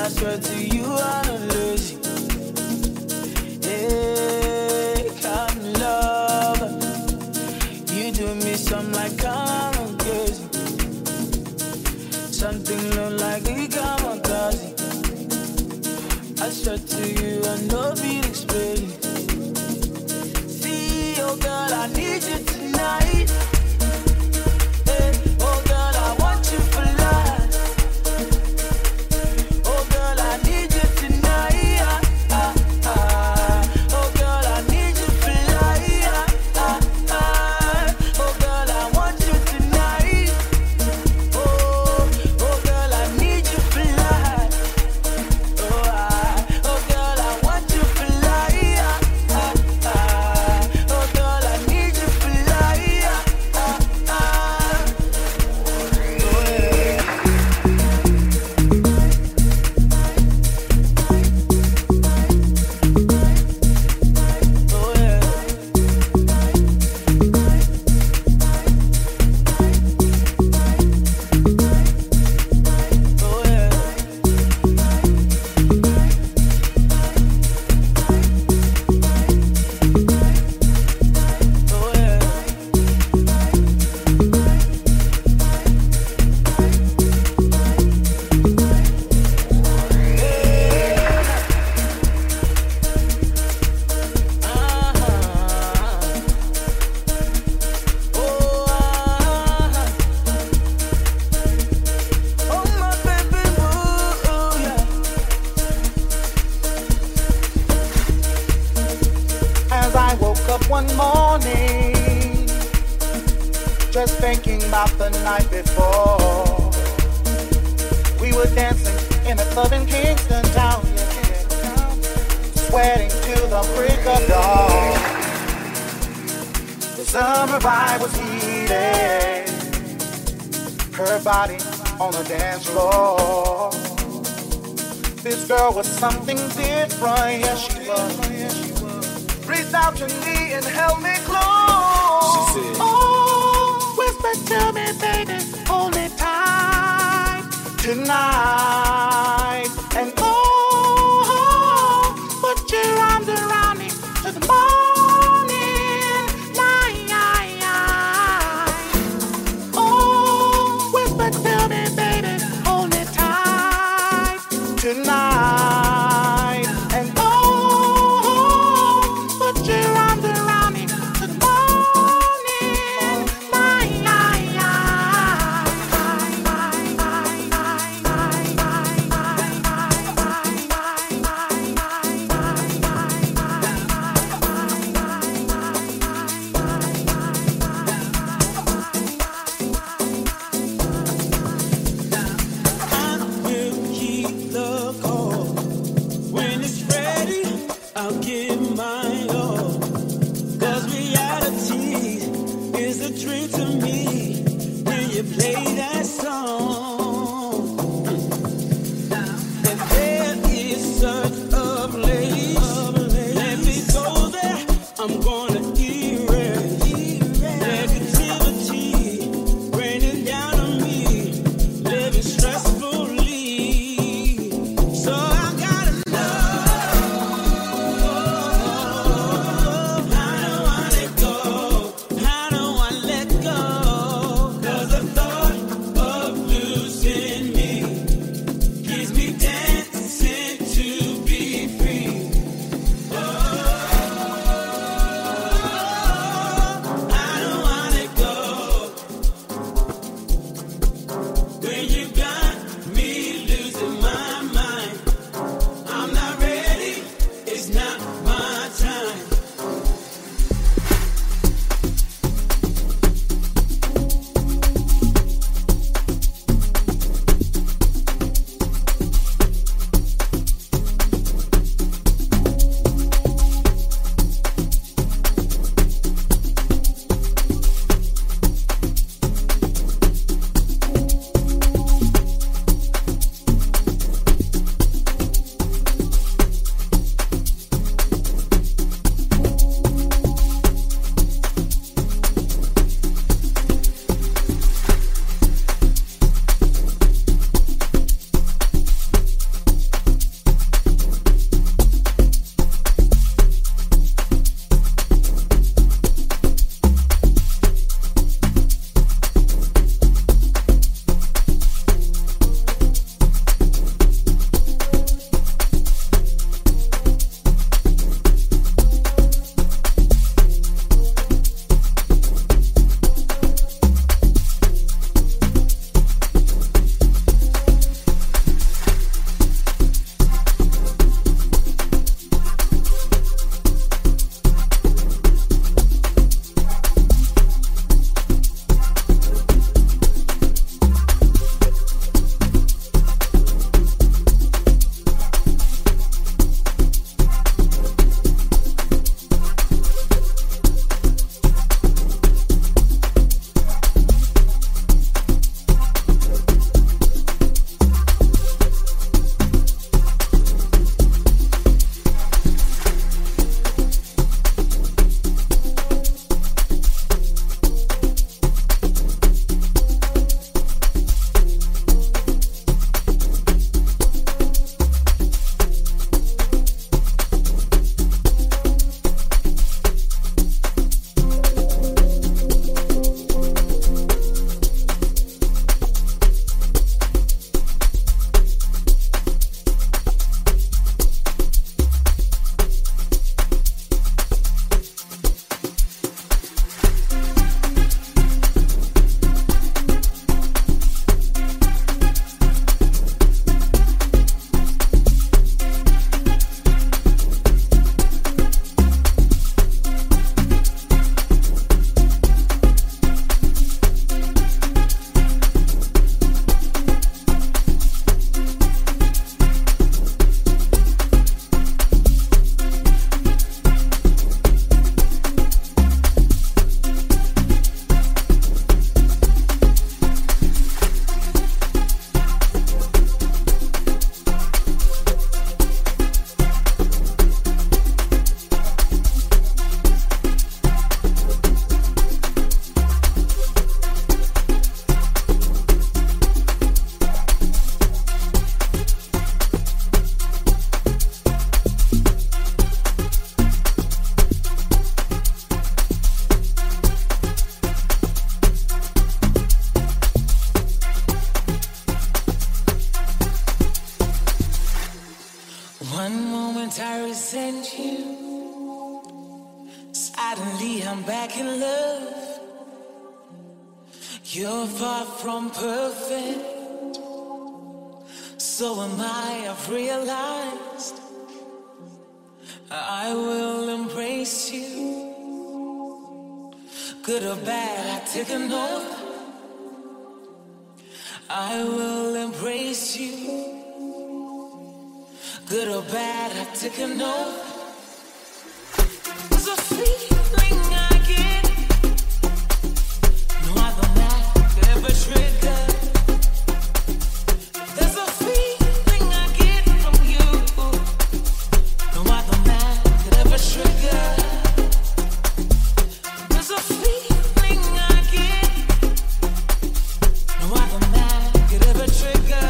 I swear to you, I'm not lazy. Hey, come love. You do me something like I'm crazy. Something look like we come on crazy. I swear to you, I know feel explain. See, oh girl, I need you tonight. Hey, oh girl, I want you for life. Oh girl, I need you tonight. Oh girl, I need you for life. Oh girl, I want you tonight. Oh girl, I need you for life. Oh girl, I want you for life. Oh girl, I need you for life. Oh yeah. Oh yeah. Oh yeah. Oh my baby boo, yeah. As I woke up one morning, just thinking about the night before. We were dancing in a club in Kingston town, sweating to the break of dawn. The summer vibe was heated, her body on the dance floor. This girl was something different, yes she was. Reached out to me and held me close. She said, oh, whisper to me, baby, hold me tight tonight. And oh, put your arms around me to the morning light. Oh, whisper to me, baby, hold me tight tonight. And oh, put your arms around me to the morning light. I will keep the call. One moment I resent you. Suddenly I'm back in love. You're far from perfect. So am I, I've realized. I will embrace you. Good or bad, I take a note. I will embrace you. Good or bad, I take a note. There's a feeling I get. No other man could ever trigger. There's a feeling I get from you. No other man could ever trigger. There's a feeling I get. No other man could ever trigger.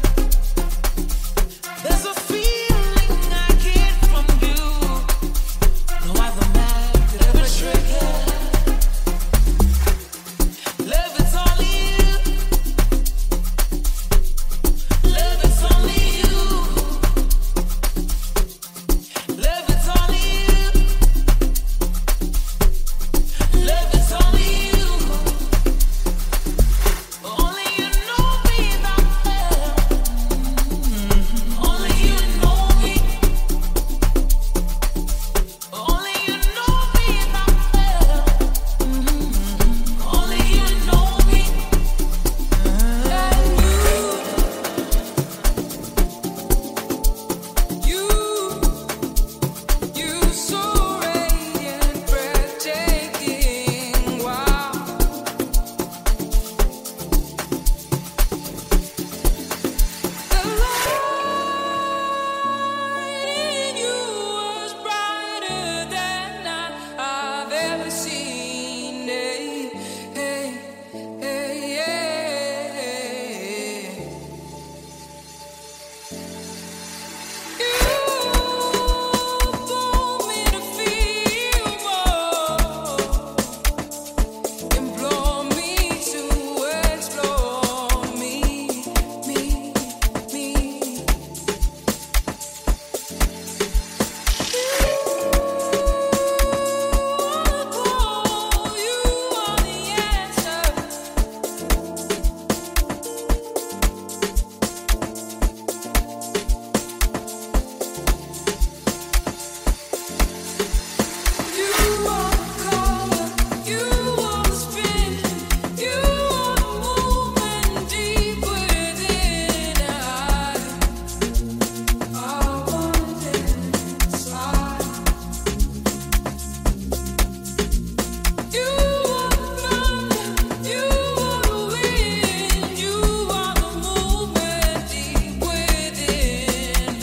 There's a feeling I get from you. No other man could ever trigger. Love, it's only you. Love, it's only you. Love, it's only you. Love, it's only you. Only you know me that well. Only you know me. Only you know me that well. Only you know me. You so radiant, breathtaking, wow. The light in you was brighter than I've ever seen. Hey, hey, hey. You told me to feel more, implore me to explore me. You are the answer. You are the color, you are the spin, you are the movement deep within. I wanna dance inside. You are the thunder, you are the wind, you are the movement deep within.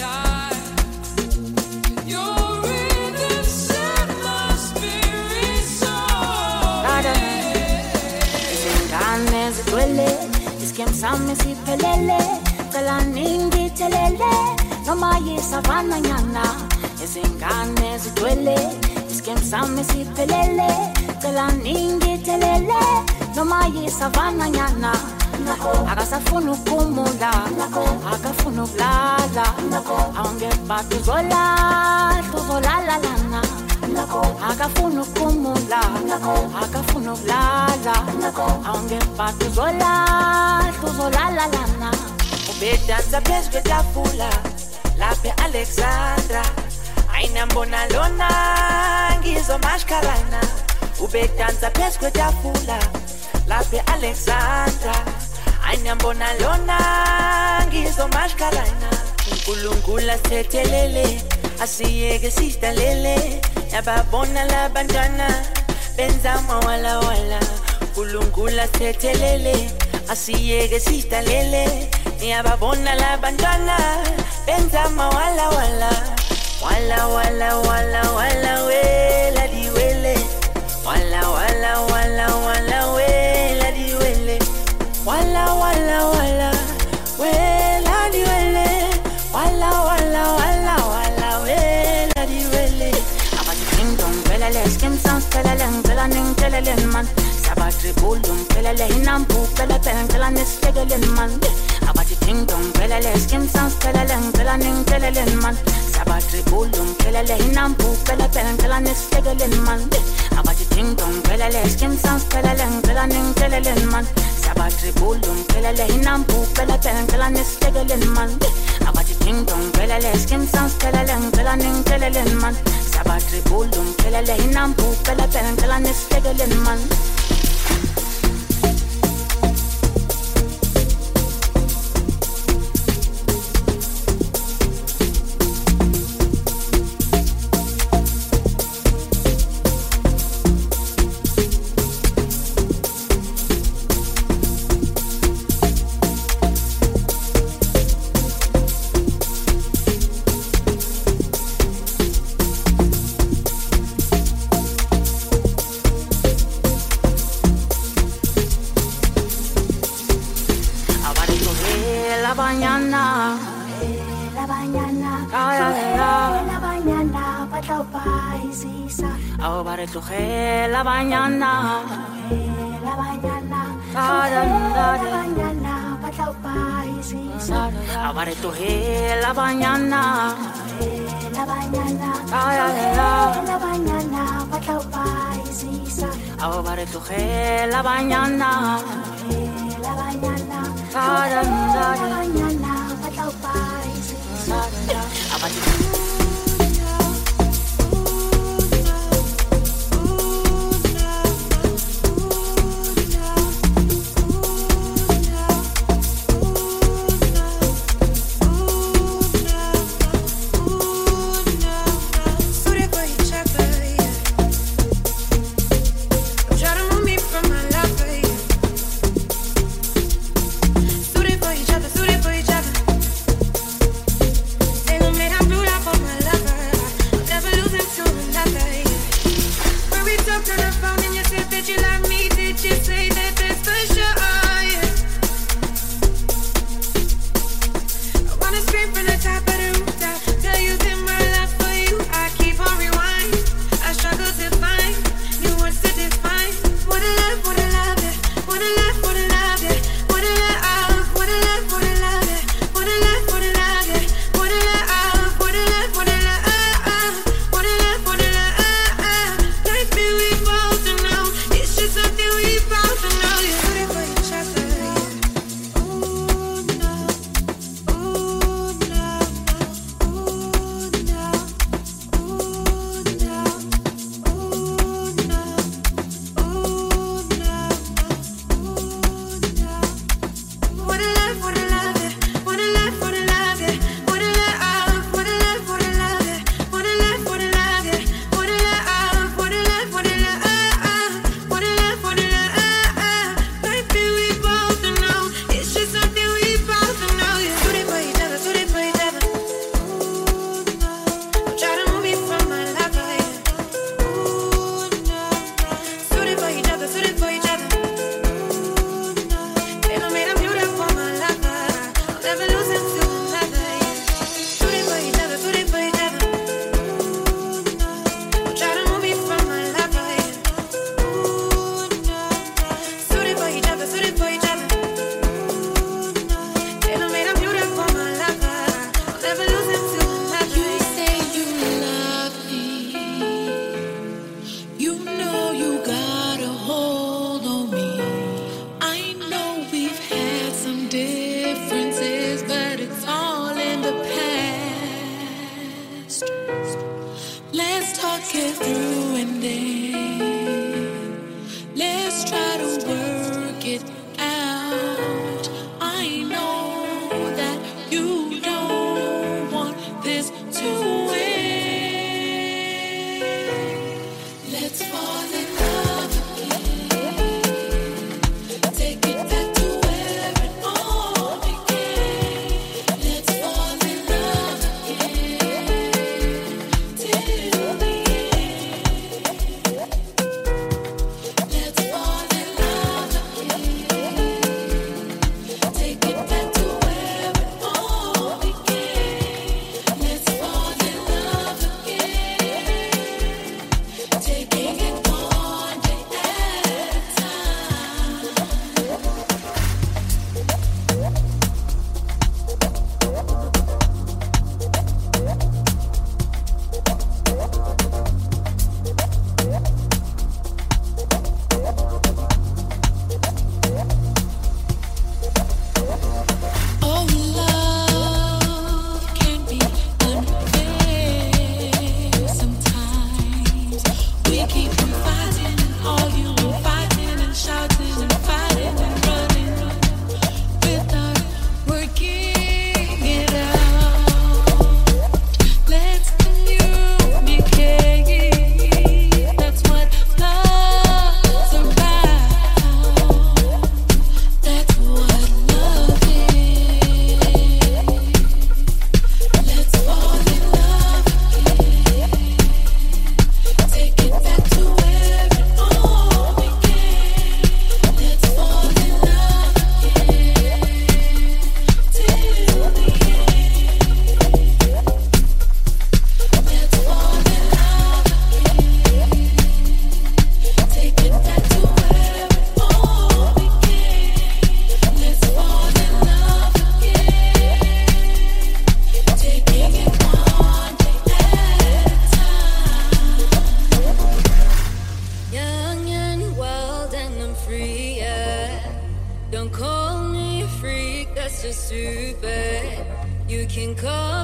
Your rhythm set my spirit soaring. Izingane zigcwele, iskem sami siphelele, cela ningithelele, noma yisavana nyana. Izingane zigcwele, iskem sami siphelele, cela ningithelele, noma yisavana nyana. Akasafuna ukumula, akafuna ukulala, awungeba tuzolala lana. Akafuna ukumula, akafuna ukulala, awungeba tuzolala lana. Ubedansa phezu kwetafula, lapha e-Alexandra. Ayinambona lona, ngizomashkalana. Ubedansa phezu kwetafula, lapha e-Alexandra. Ayinambona lona, ngizomashkalana. uNkulunkulu asithethelele, asiyeke sidlalele. Yababona labantwana benza mawala wala. uNkulunkulu asithethelele, asiyeke sidlalele. Yababona labantwana benza mawala wala. Wala wala wala wala wela diwele. Wala wala wala wala wela diwele. Wala wala wala wela diwele. Wala wala wala wala wela diwele. Abati kingdom pelele skim sans pelele ngela ning pelele man. Sabati bulum pelele hinampu pelele pelele nestegele man. Abati kingdom pelele skim sans pelele ngela ning pelele man. Sabatri bulum, kelele hinampu, pele pen, pelanis, tegelin man. Abati ting dong, kelele skin sans, pelelen, pelanin, kelelen man. Sabatri bulum, kelele hinampu, pele pen, pelanis, tegelin man. Abati ting dong, kelele skin sans, pelelen, pelanin, kelelen man. Sabatri bulum, kelele hinampu, pele pen, pelanis, tegelin man. La mañana, la mañana, la mañana, patao paisisa. Abare tu la mañana, la mañana, la mañana, patao paisisa. Abare tu la mañana, la mañana, la mañana, patao paisisa. Abare Let's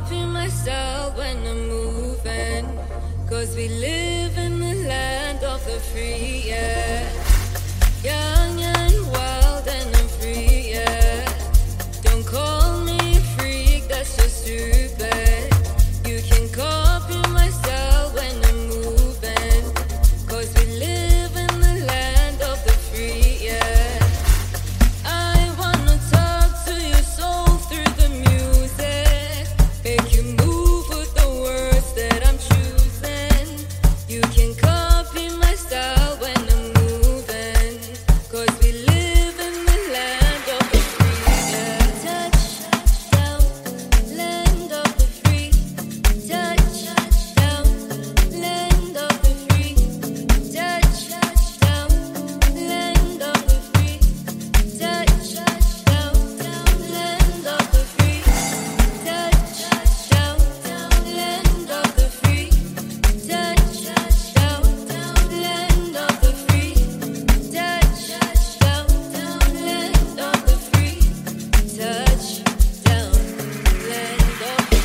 copy my style when I'm moving. Cause we live in the land of the free, yeah. Young and wild and I'm free, yeah. Don't call me a freak, that's so stupid. You can copy my style when I'm moving. Cause we live in the land of the free, yeah. I wanna talk to your soul through the music. Make you move with the words that I'm choosing. You can copy my style when I'm moving. Cause we live in the land of the free, yeah. Touchdown, land of the free. Touchdown, land of the free. Touchdown, land of the free. Touchdown, land of the free. Touchdown, land of the free. Touchdown, land of the free. Touchdown, land of the free. Touchdown, land of the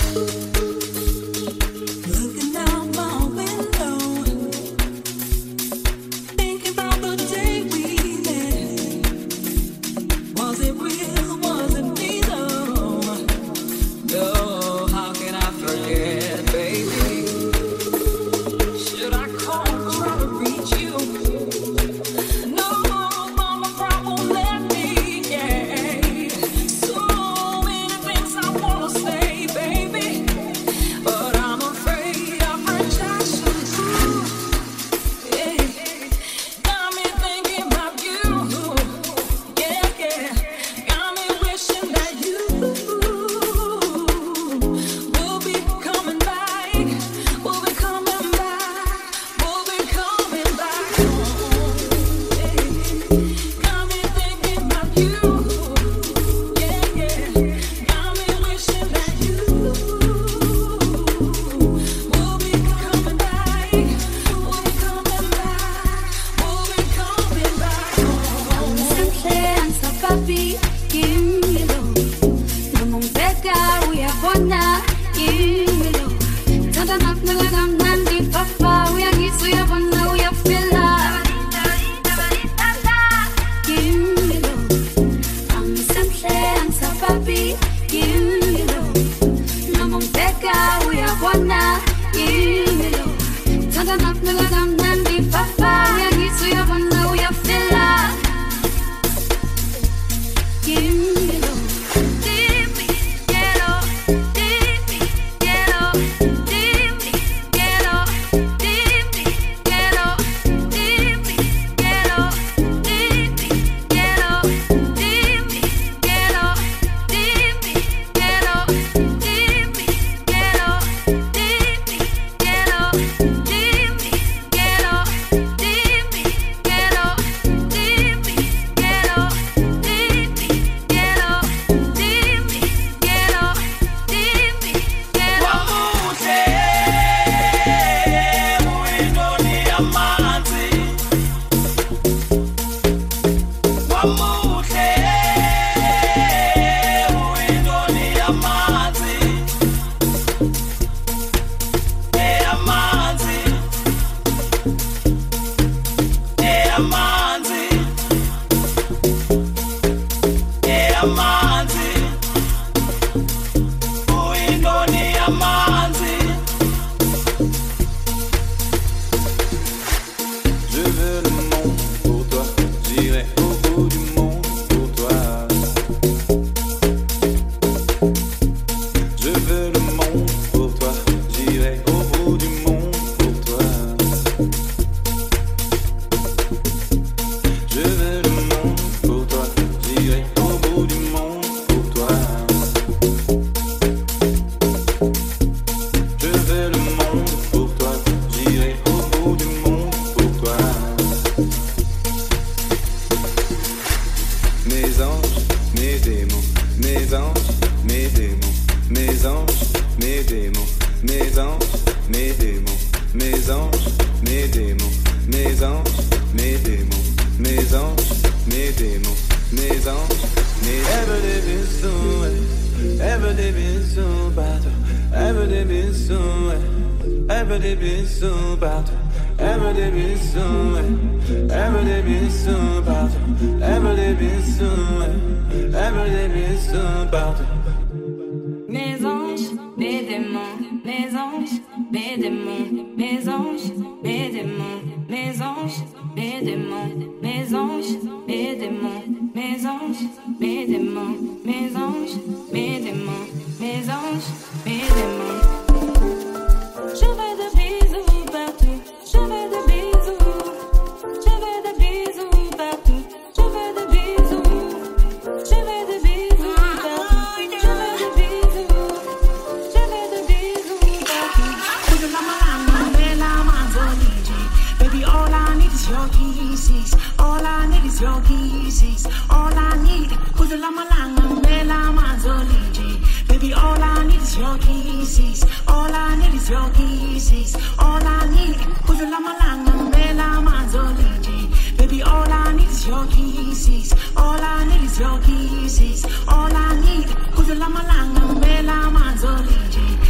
All I need,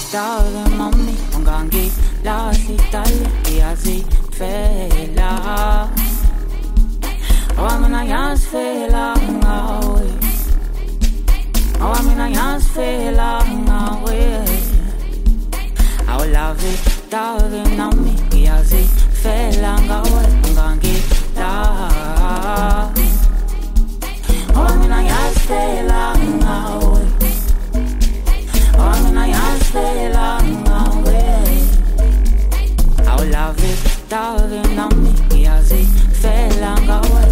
Dave mami ungangilahli dale iyazifela mina ngiyazifela ngawe mina ngiyazifela ngawe I'll love it Dave mami iyazifela ngawe ungangilahli mina ngiyazifela ngawe mina ngiyazifela ngawe I'll love it Dave nami ngiyazifela ngawe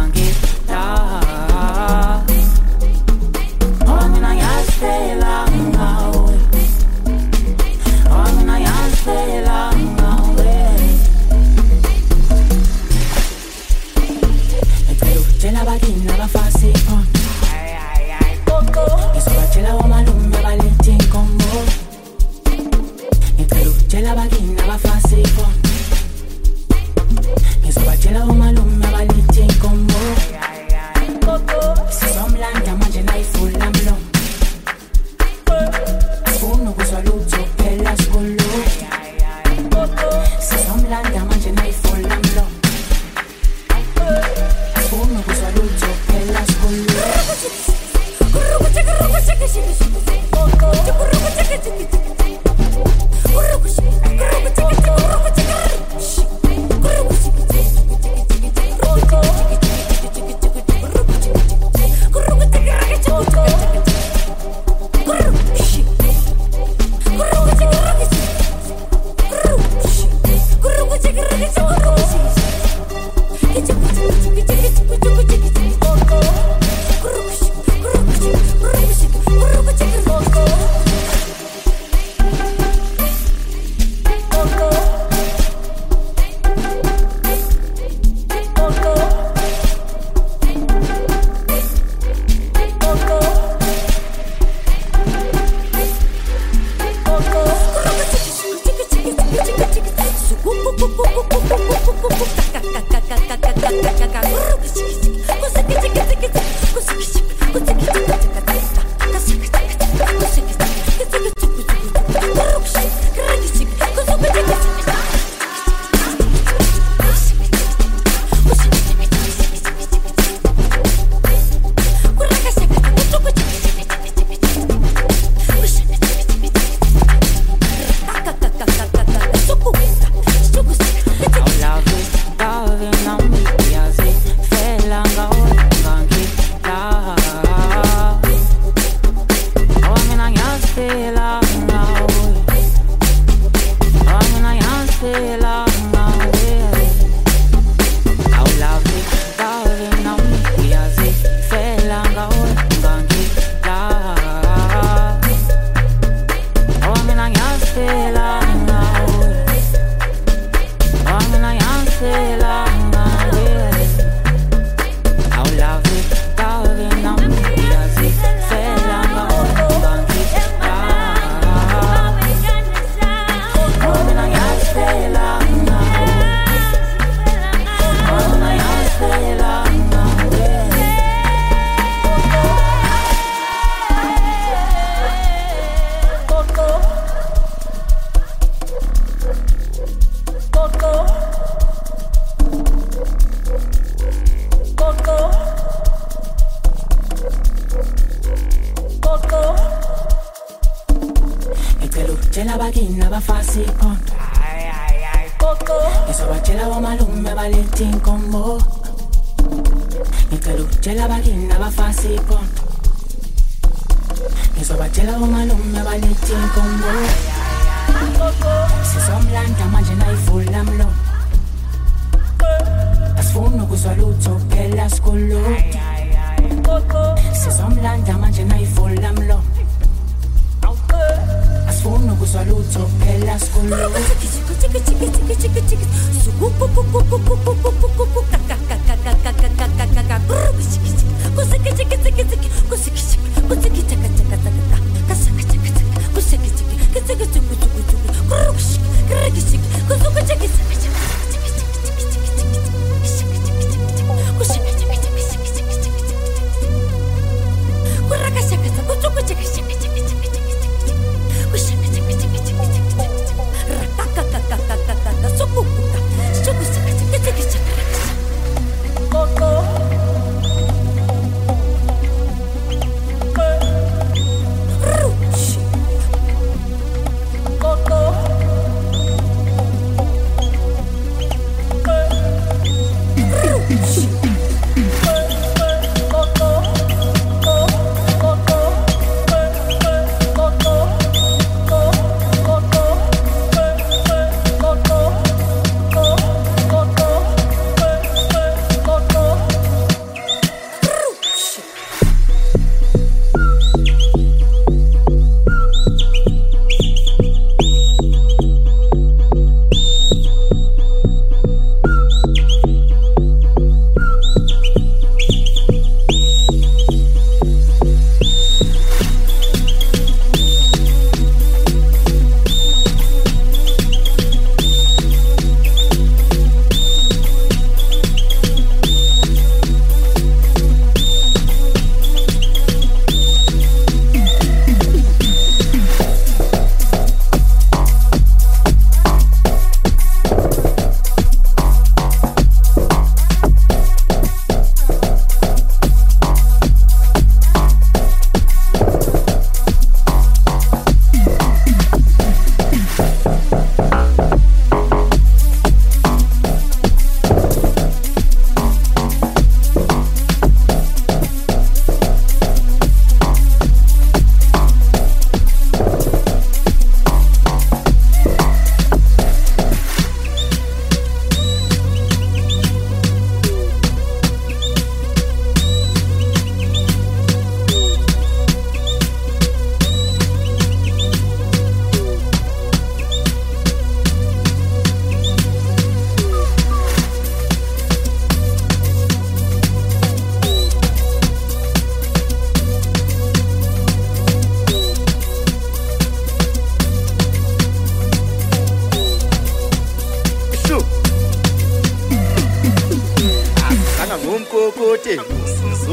ungangilahli mina ngiyazifela ngawe mina ngiyazifela ngawe Ngicela abakini abafasi phone Ngizobatshela omalume balethi inkombo Ngicela ukutshela abakini abafasi phone Ngizobatshela omalume balethi inkombo Sizomlanda manje nayifula mlomo Sifuna ukuzwa lutho phela sikolo Sizomlanda manje nayifula mlomo Sifuna ukuzwa lutho phela sikolo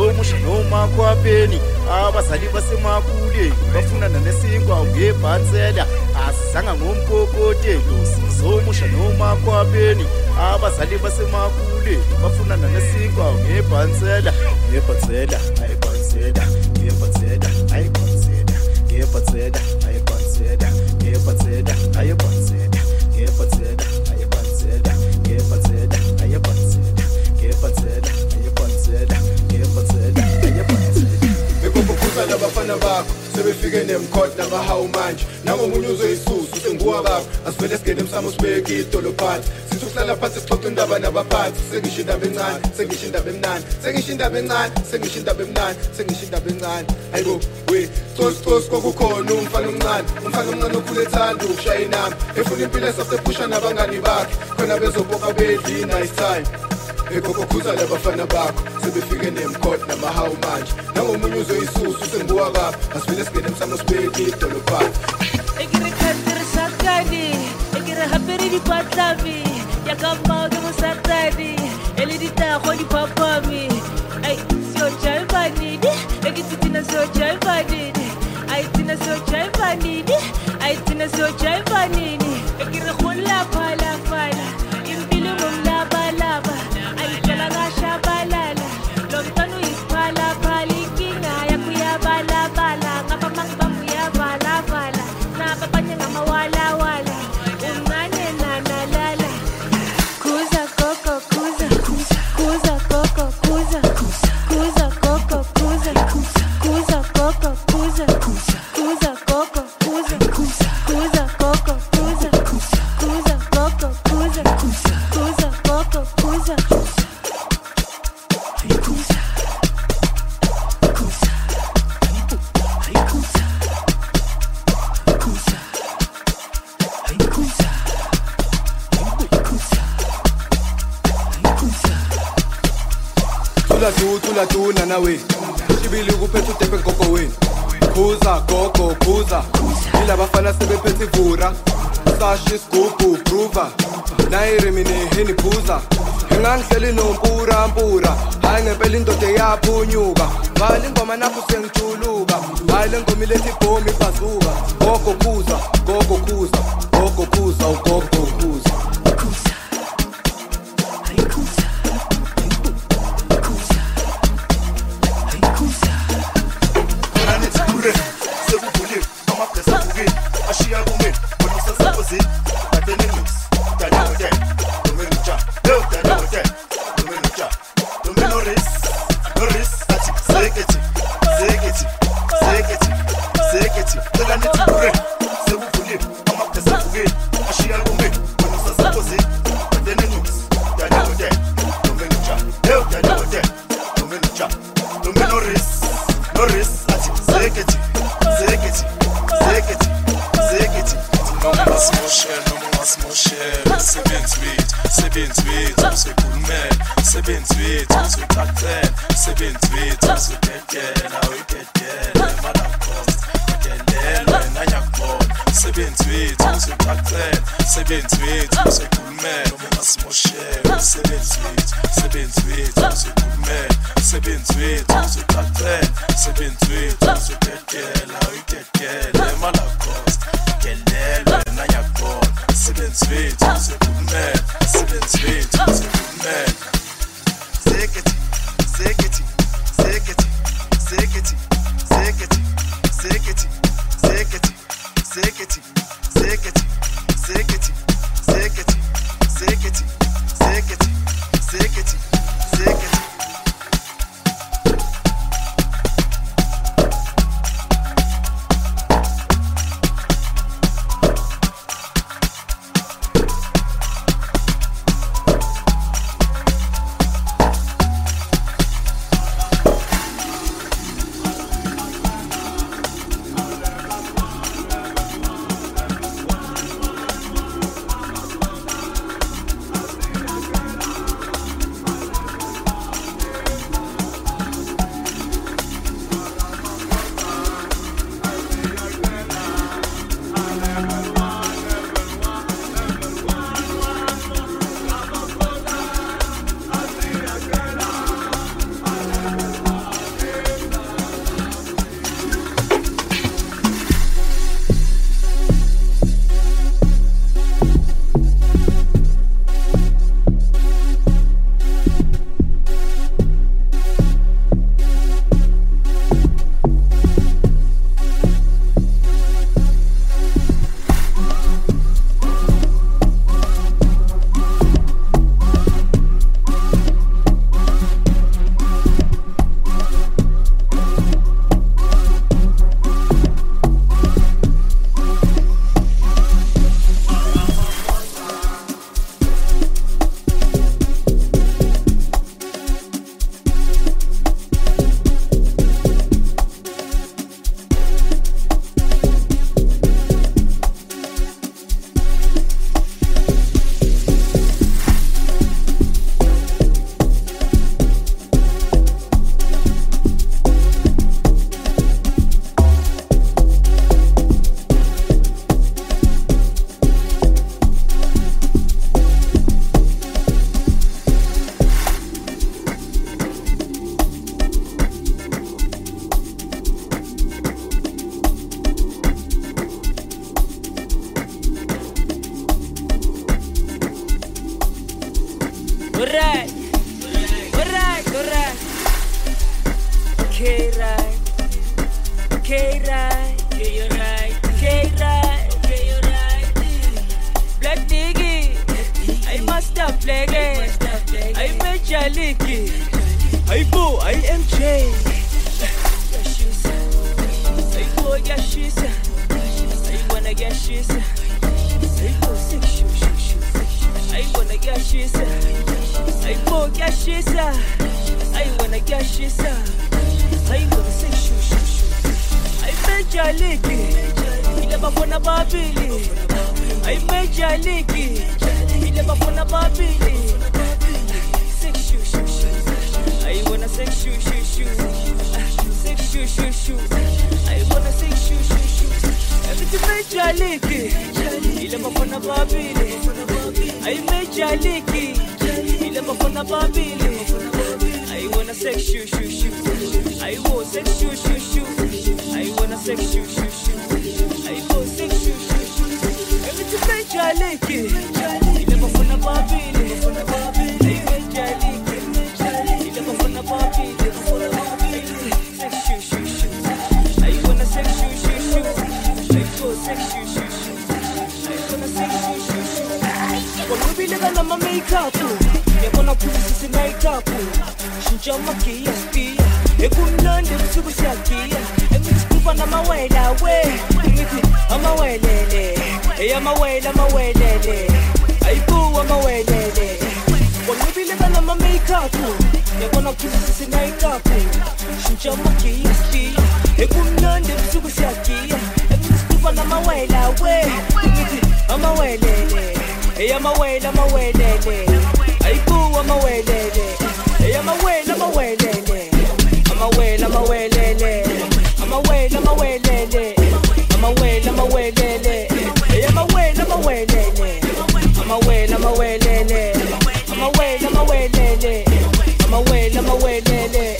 uzomusha noma kwapeni abazali basemakule bafunana nesingwa ngebhansela asizanga ngomkokotelo sizomusha noma kwapeni abazali basemakule bafunana nesingwa ngebhansela ngebhansela ayibhansela ngebhansela ayibhansela ngebhansela ayibhansela ngebhansela ayibhansela ngebhansela ayibhansela ngebhansela ayibhansela ngebhansela ayibhansela ngebhansela ayibhansela bekukhuza labafana bakho sebefike nemkhot namahawu manje nangomunye uzoyisusa usenguwa bakho asivele sigene emsamo sibeke idolo phansi sithi ukuhlala phansi sixoxe indaba nabaphansi sengisho indaba encane sengisho indaba emnani sengisho indaba encane sengisho indaba emnani sengisho indaba encane hayibo we cos kokukhona umfana omncane okhule ethanda ukushaya inamba efuna impilo esasepusha nabangani bakhe khona bezobopha bedli nice time bekukhuza labafana bakho sebefike nemkhot namahawu manje nangomunye uzoyisusa usenguwa bakho asivele sigene emsamo sibeke idolo phansi Ekire khatri sakadi, ekire haperi di patlavi, ya kama ke musatadi, eli di tago di papami. Ay, sio jalbani, ekitina sio jalbani. Ay, tina sio jalbani, ay tina sio jalbani. Ekire khula pala pala, impilo mumlaba laba, ay kala gasha balala. Lontano ispala pali kinga ya kuyabala bala, ngapa mangbamu ya bala bala. Napapanya ngama wala wala umane nana lala kuza koko kuza kuza koko kuza kuza koko kuza kuza koko kuza kuza koko kuza kuza koko kuza kuza koko kuza kuza koko kuza Tula tu nana we Shibili kuphethe utepe nkoko wenu Kuza gogo kuza Ila bafana sebephethe ivura Sashi sigubu prover Nairi mine heni phuza Engangihleli nompura Hayi ngempela indoda eyaphunyuka Vali ingoma nakho sengijuluka Hayi le ngoma ilethi ibhomi ibhazuka Gogo kuza gogo kuza gogo kuza ugogo kuza K-Ride, K-Ride, K-Ride, K-Ride, K-Ride. Black Diggy, I must have flag it. I Major League, I Boo, I MJ. I Boo, Yashisa, I wanna Yashisa. I Boo, 6 shoes. I wanna Yashisa. I Boo, Yashisa. I wanna Yashisa. I wanna 6 shoes. I Major League, ile bafona babili. I Major League, ile bafona babili. 6 shoes. I wanna 6 shoes. 6 shoes. I wanna 6 shoes. Everything Major League, ile bafona babili. I Major League, ile bafona babili. I wanna 6 shoes. I want 6 shoes. I wanna 6 shoes. I want 6 shoes. Everything Major League, ile bafona babili. I Major League, ile bafona babili. 6 shoes. I wanna 6 shoes. I want 6 shoes. I wanna 6 shoes. When we live on my makeup, you're gonna put this in makeup. Shinja makia spia, ekumnande busuku siakia. Emikupa na mawela we, emiti amawelele. Eya mawelele. Aibu amawelele. When we live on my makeup, you're gonna put this in makeup. Shinja makia spia, ekumnande busuku siakia. Emikupa na mawela we, emiti amawelele. Eya mawelele. Aibu amawelele. Eya mawelele. Amawelele. Amawelele. Amawelele. Eya mawelele. Amawelele.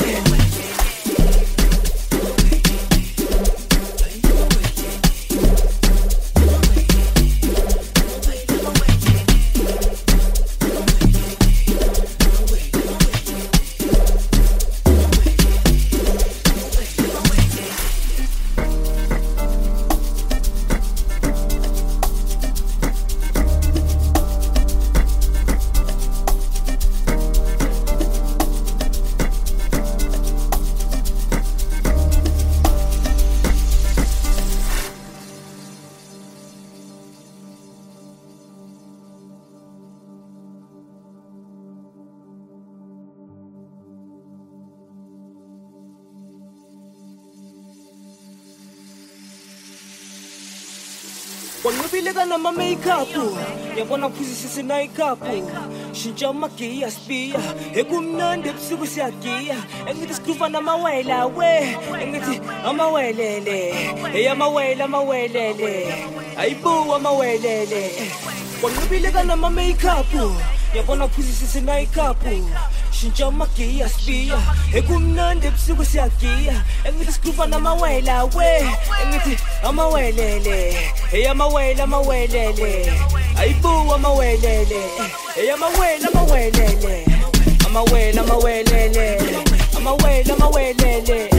Wangubileka na ma makeup, yabona phuzisisa na makeup. Shinja makia spia, ekumnande busuku siakia. Engithi sikuva na mawela we, engithi amawelele. Eya mawelele. Aibu amawelele. Wangubileka na ma makeup, yabona phuzisisa na makeup. Shinja makia spia, ekumnande busuku siakia. Engithi sikuva na mawela we, engithi amawelele. Eya mawelele. Aibu amawelele. Eya mawelele. Amawelele.